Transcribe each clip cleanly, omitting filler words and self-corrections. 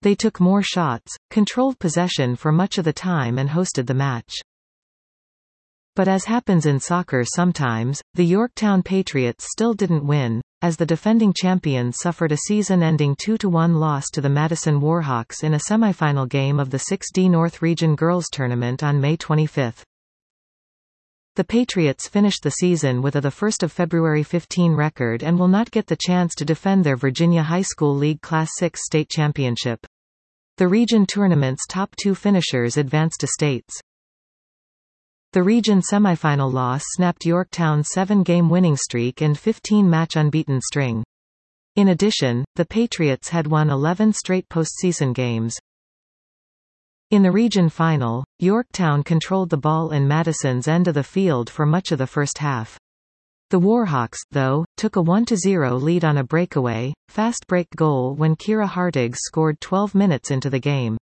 They took more shots, controlled possession for much of the time and hosted the match. But as happens in soccer sometimes, the Yorktown Patriots still didn't win, as the defending champions suffered a season-ending 2-1 loss to the Madison Warhawks in a semifinal game of the 6D North Region Girls Tournament on May 25. The Patriots finished the season with a 1 February 15 record and will not get the chance to defend their Virginia High School League Class 6 state championship. The region tournament's top 2 finishers advanced to states. The region semifinal loss snapped Yorktown's 7-game winning streak and 15-match unbeaten string. In addition, the Patriots had won 11 straight postseason games. In the region final, Yorktown controlled the ball in Madison's end of the field for much of the first half. The Warhawks, though, took a 1-0 lead on a breakaway, fast break goal when Kira Hartig scored 12 minutes into the game.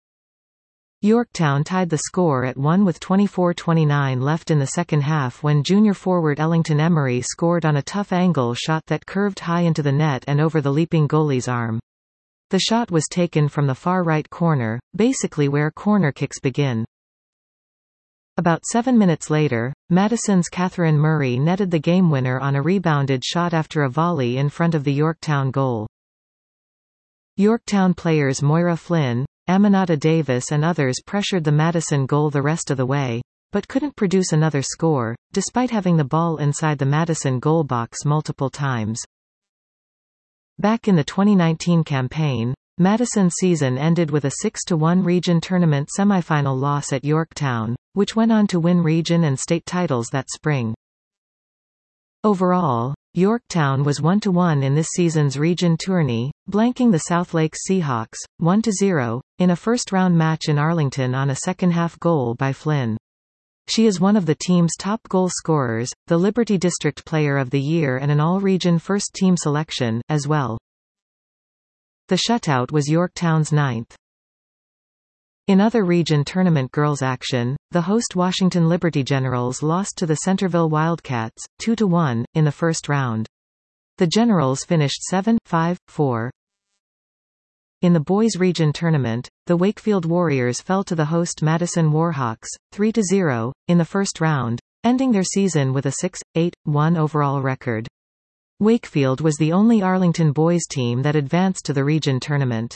Yorktown tied the score at 1 with 24:29 left in the second half when junior forward Ellington Emery scored on a tough angle shot that curved high into the net and over the leaping goalie's arm. The shot was taken from the far right corner, basically where corner kicks begin. About 7 minutes later, Madison's Catherine Murray netted the game winner on a rebounded shot after a volley in front of the Yorktown goal. Yorktown players Moira Flynn, Aminata Davis and others pressured the Madison goal the rest of the way, but couldn't produce another score, despite having the ball inside the Madison goal box multiple times. Back in the 2019 campaign, Madison's season ended with a 6-1 region tournament semifinal loss at Yorktown, which went on to win region and state titles that spring. Overall, Yorktown was 1-1 in this season's region tourney, blanking the South Lakes Seahawks, 1-0, in a first-round match in Arlington on a second-half goal by Flynn. She is one of the team's top goal scorers, the Liberty District Player of the Year and an all-region first-team selection, as well. The shutout was Yorktown's 9th. In other region tournament girls action, the host Washington Liberty Generals lost to the Centerville Wildcats, 2-1, in the first round. The Generals finished 7-5-4. In the boys region tournament, the Wakefield Warriors fell to the host Madison Warhawks, 3-0, in the first round, ending their season with a 6-8-1 overall record. Wakefield was the only Arlington boys team that advanced to the region tournament.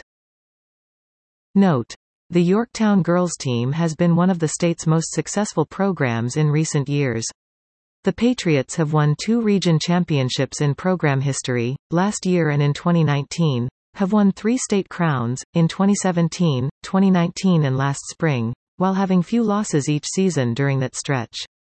Note: the Yorktown girls team has been one of the state's most successful programs in recent years. The Patriots have won 2 region championships in program history, last year and in 2019, have won 3 state crowns, in 2017, 2019 and last spring, while having few losses each season during that stretch.